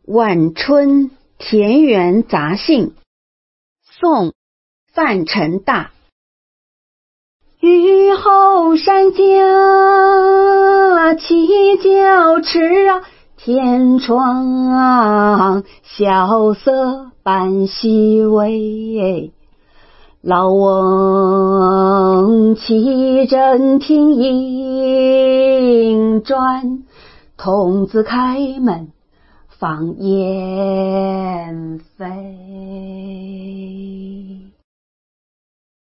晚春田园杂兴，宋·范成大。雨后山下起角翅天窗晓色伴熹微。老翁骑阵听莺转，童子开门放燕飞。